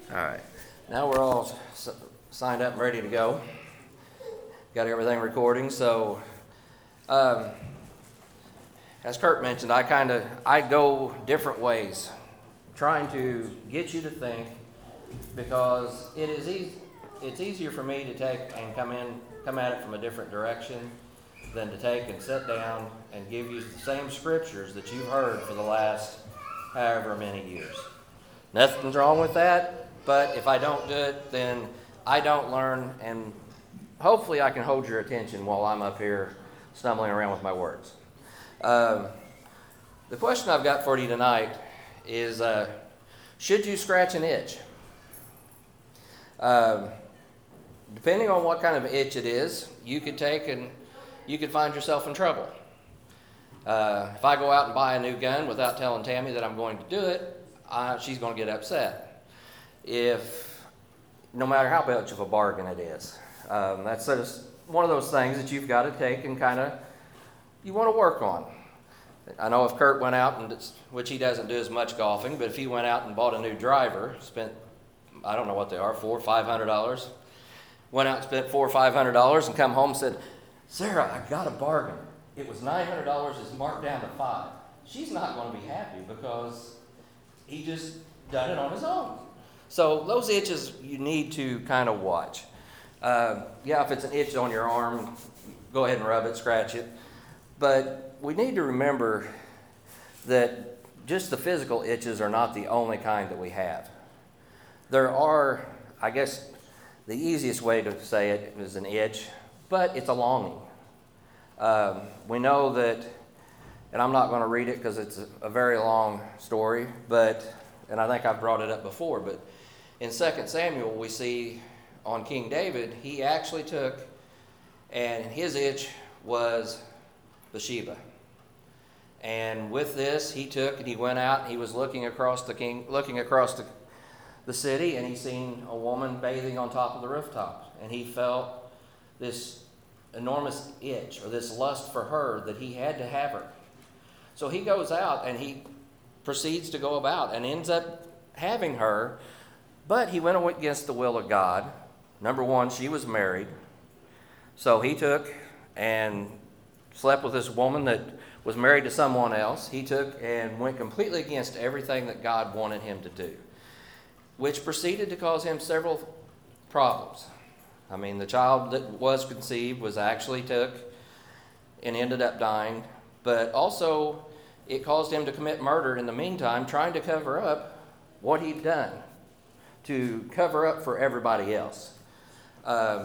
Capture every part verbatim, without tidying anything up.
All right. Now we're all s- signed up and ready to go. Got everything recording. So, um, as Kurt mentioned, I kind of I go different ways, trying to get you to think, because it is easy. It's easier for me to take and come in, come at it from a different direction, than to take and sit down and give you the same scriptures that you've heard for the last however many years. Nothing's wrong with that, but if I don't do it, then I don't learn, and hopefully I can hold your attention while I'm up here stumbling around with my words. Um, the question I've got for you tonight is, uh, should you scratch an itch? Um, depending on what kind of itch it is, you could take and you could find yourself in trouble. Uh, if I go out and buy a new gun without telling Tammy that I'm going to do it, uh, she's going to get upset. If, no matter how much of a bargain it is, um, that's just one of those things that you've got to take and kind of, you want to work on. I know if Kurt went out, and which he doesn't do as much golfing, but if he went out and bought a new driver, spent, I don't know what they are, four, five hundred dollars, went out and spent four or five hundred dollars and come home and said, Sarah, I got a bargain. It was nine hundred dollars, it's marked down to five. She's not going to be happy because he just done it on his own. So those itches you need to kind of watch. Uh, yeah, if it's an itch on your arm, go ahead and rub it, scratch it. But we need to remember that just the physical itches are not the only kind that we have. There are, I guess, the easiest way to say it is an itch, but it's a longing. Um, we know that, and I'm not going to read it because it's a, a very long story, but, and I think I've brought it up before, but in Second Samuel we see on King David, he actually took, and his itch was Bathsheba. And with this, he took and he went out and he was looking across the king, looking across the, the city, and he seen a woman bathing on top of the rooftop, and he felt this enormous itch or this lust for her that he had to have her. So he goes out and he proceeds to go about and ends up having her, but he went against the will of God. Number one, she was married. So he took and slept with this woman that was married to someone else. He took and went completely against everything that God wanted him to do, which proceeded to cause him several problems. I mean, the child that was conceived was actually took and ended up dying, but also it caused him to commit murder in the meantime, trying to cover up what he'd done, to cover up for everybody else. Um,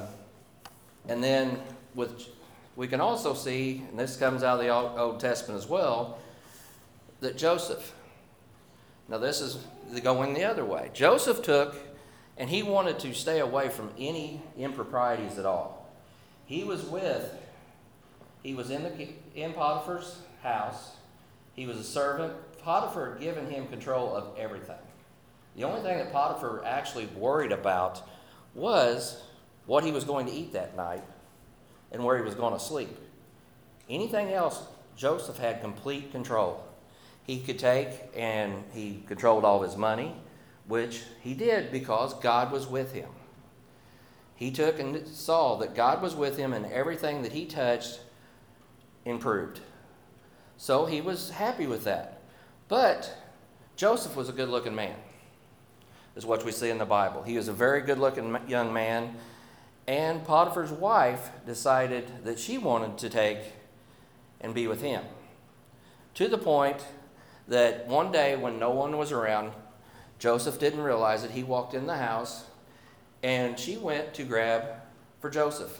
and then with, we can also see, and this comes out of the Old Testament as well, that Joseph, now this is going the other way. Joseph took and he wanted to stay away from any improprieties at all. He was with, he was in the in Potiphar's house. He was a servant. Potiphar had given him control of everything. The only thing that Potiphar actually worried about was what he was going to eat that night and where he was going to sleep. Anything else, Joseph had complete control. He could take and he controlled all his money, which he did because God was with him. He took and saw that God was with him and everything that he touched improved. So he was happy with that. But Joseph was a good-looking man, is what we see in the Bible. He was a very good-looking young man, and Potiphar's wife decided that she wanted to take and be with him, to the point that one day when no one was around, Joseph didn't realize it. He walked in the house, and she went to grab for Joseph.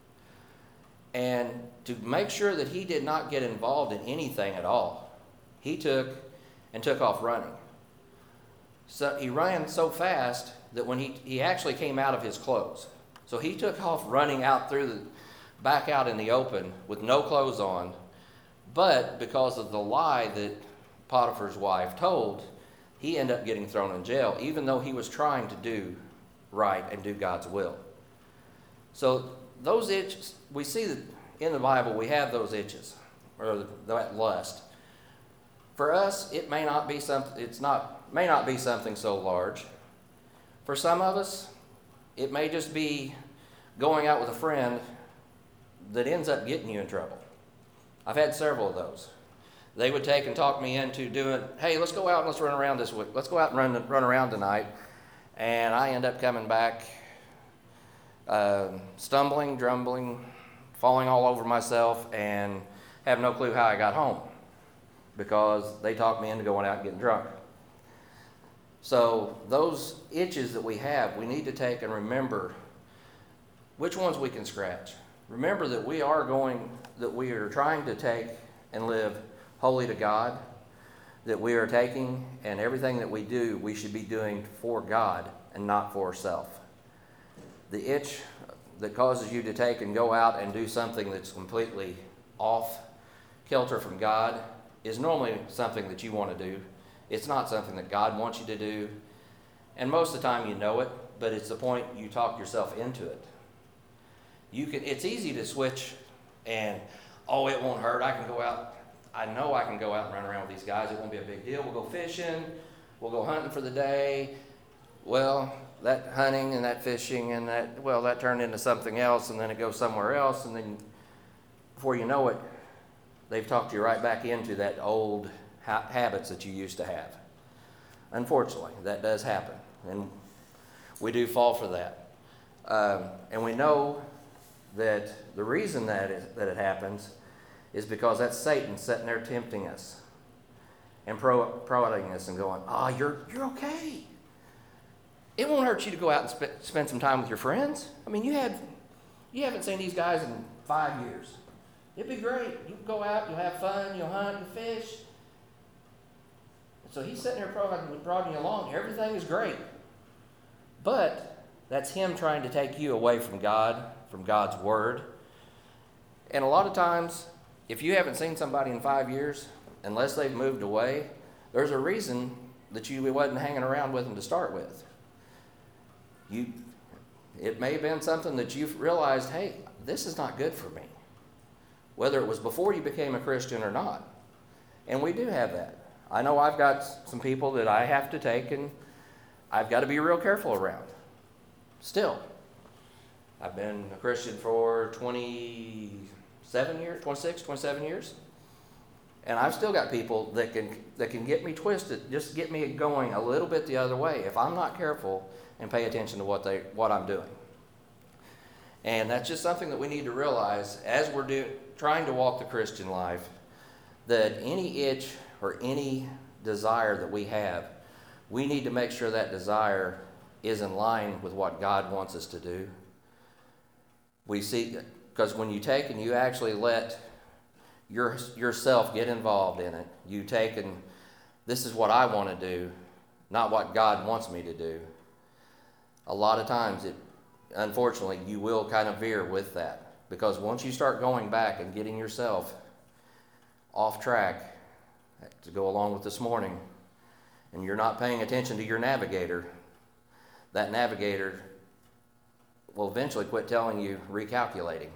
And to make sure that he did not get involved in anything at all, he took and took off running. So he ran so fast that when he, he actually came out of his clothes. So he took off running out through the, back out in the open with no clothes on. But because of the lie that Potiphar's wife told, he ended up getting thrown in jail, even though he was trying to do right and do God's will. So those itches, we see that in the Bible we have those itches, or that lust. For us, it may not be something. It's not may not be something so large. For some of us, it may just be going out with a friend that ends up getting you in trouble. I've had several of those. They would take and talk me into doing, hey, let's go out and let's run around this week. Let's go out and run, run around tonight. And I end up coming back uh, stumbling, drumbling, falling all over myself, and have no clue how I got home because they talked me into going out and getting drunk. So those itches that we have, we need to take and remember which ones we can scratch. Remember that we are going, that we are trying to take and live holy to God, that we are taking, and everything that we do, we should be doing for God and not for ourselves. The itch that causes you to take and go out and do something that's completely off kilter from God is normally something that you want to do. It's not something that God wants you to do. And most of the time you know it, but it's the point you talk yourself into it. You can, it's easy to switch and, oh, it won't hurt. I can go out. I know I can go out and run around with these guys. It won't be a big deal. We'll go fishing. We'll go hunting for the day. Well, that hunting and that fishing and that, well, that turned into something else, and then it goes somewhere else, and then before you know it, they've talked you right back into that old ha- habits that you used to have. Unfortunately, that does happen, and we do fall for that. Um, and we know that the reason that is, that it happens is because that's Satan sitting there tempting us and pro- prodding us and going, oh, you're you're okay. It won't hurt you to go out and sp- spend some time with your friends. I mean, you had you haven't seen these guys in five years. It'd be great. You go out, you'll have fun, you'll hunt, you'll fish. So he's sitting there prodding, prodding you along. Everything is great. But that's him trying to take you away from God, from God's word. And a lot of times, if you haven't seen somebody in five years, unless they've moved away, there's a reason that you wasn't hanging around with them to start with. You, it may have been something that you've realized, hey, this is not good for me. Whether it was before you became a Christian or not. And we do have that. I know I've got some people that I have to take and I've got to be real careful around. Still. I've been a Christian for twenty-seven years, twenty-six, twenty-seven years. And I've still got people that can that can get me twisted, just get me going a little bit the other way if I'm not careful and pay attention to what they what I'm doing. And that's just something that we need to realize as we're do, trying to walk the Christian life, that any itch or any desire that we have, we need to make sure that desire is in line with what God wants us to do. We see, because when you take and you actually let your yourself get involved in it, you take and this is what I want to do, not what God wants me to do. A lot of times, it, unfortunately, you will kind of veer with that. Because once you start going back and getting yourself off track, to go along with this morning, and you're not paying attention to your navigator, that navigator will eventually quit telling you, recalculating.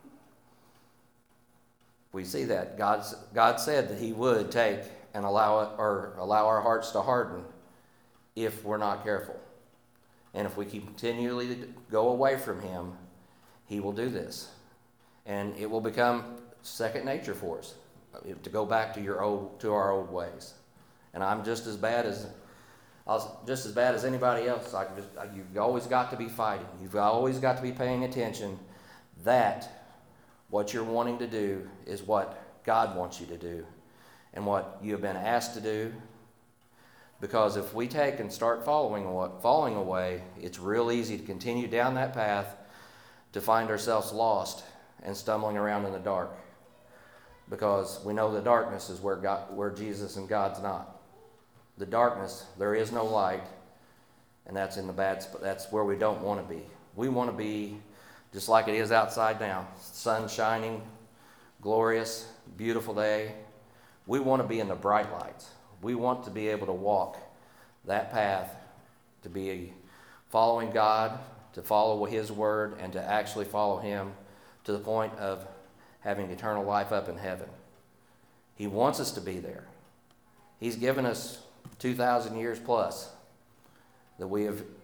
We see that. God's, God said that he would take and allow it, or allow our hearts to harden if we're not careful. And if we continually go away from him, he will do this. And it will become second nature for us to go back to your old to our old ways. And I'm just as bad as I was just as bad as anybody else. I just, you've always got to be fighting. You've always got to be paying attention that what you're wanting to do is what God wants you to do and what you have been asked to do. Because if we take and start following falling away, it's real easy to continue down that path to find ourselves lost and stumbling around in the dark. Because we know the darkness is where God, where Jesus and God's not. The darkness, there is no light, and that's in the bad spot. That's where we don't want to be. We want to be just like it is outside now. Sun shining, glorious, beautiful day. We want to be in the bright lights. We want to be able to walk that path, to be following God, to follow his word, and to actually follow him to the point of having eternal life up in heaven. He wants us to be there. He's given us two thousand years plus that we have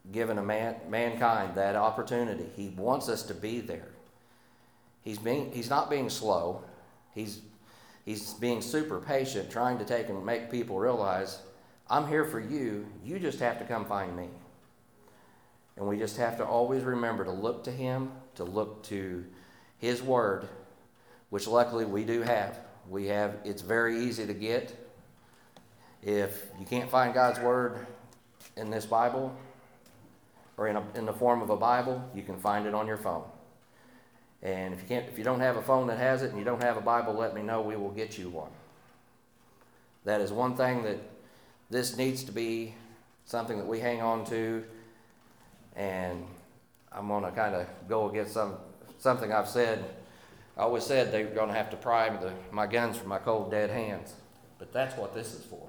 given a man, mankind that opportunity. He wants us to be there. He's being, he's not being slow. He's, he's being super patient, trying to take and make people realize, I'm here for you. You just have to come find me. And we just have to always remember to look to him, to look to his word, which luckily we do have. We have, it's very easy to get. If you can't find God's word in this Bible, or in, a, in the form of a Bible, you can find it on your phone. And if you can't, if you don't have a phone that has it and you don't have a Bible, let me know. We will get you one. That is one thing that this needs to be something that we hang on to. And I'm going to kind of go against some something I've said. I always said they were going to have to pry the, my guns from my cold, dead hands. But that's what this is for.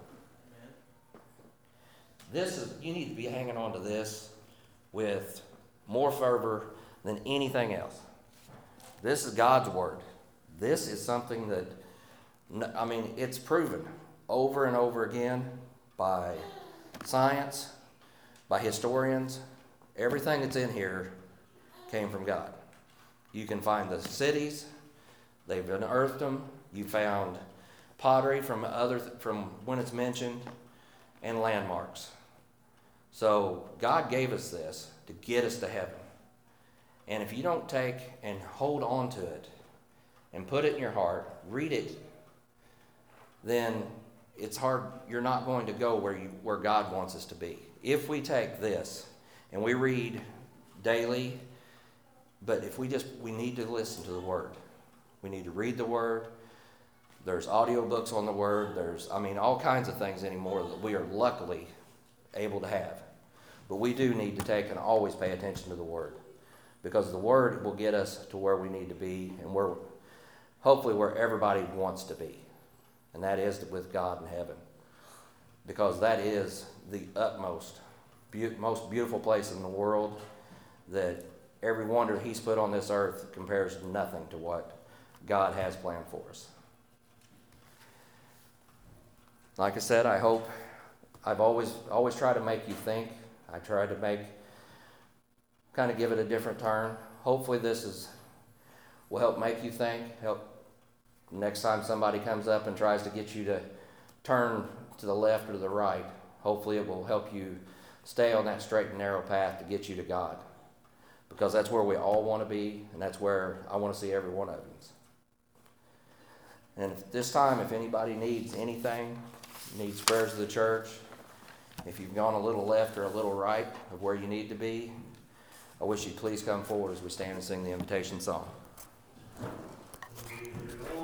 This is, you need to be hanging on to this with more fervor than anything else. This is God's word. This is something that, I mean, it's proven over and over again by science, by historians. Everything that's in here came from God. You can find the cities, they've unearthed them. You found pottery from other from when it's mentioned, and landmarks. So God gave us this to get us to heaven. And if you don't take and hold on to it and put it in your heart, read it, then it's hard. You're not going to go where you where God wants us to be. If we take this and we read daily, but if we just, we need to listen to the word. We need to read the word. There's audiobooks on the word. There's, I mean, all kinds of things anymore that we are luckily able to have. But we do need to take and always pay attention to the word, because the word will get us to where we need to be, and where, hopefully where everybody wants to be. And that is with God in heaven. Because that is the utmost, be- most beautiful place in the world, that every wonder he's put on this earth compares nothing to what God has planned for us. Like I said, I hope, I've always always tried to make you think. I tried to make, kind of give it a different turn. Hopefully this is will help make you think, help next time somebody comes up and tries to get you to turn to the left or to the right. Hopefully it will help you stay on that straight and narrow path to get you to God. Because that's where we all want to be, and that's where I want to see every one of you. And if this time, if anybody needs anything, needs prayers of the church, if you've gone a little left or a little right of where you need to be, I wish you'd please come forward as we stand and sing the invitation song.